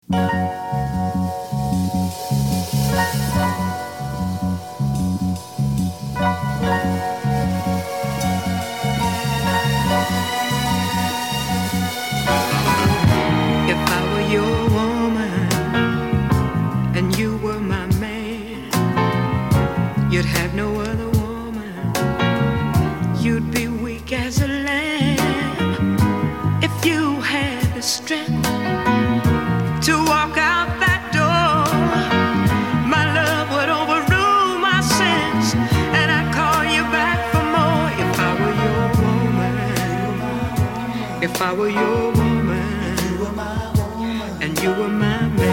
If I were your woman and you were my man, you'd have no other woman. You'd be weak as a lamb. If you had the strength to walk out that door, my love would overrule my sense, and I'd call you back for more. If I were your woman, if I were your woman, and you were my man.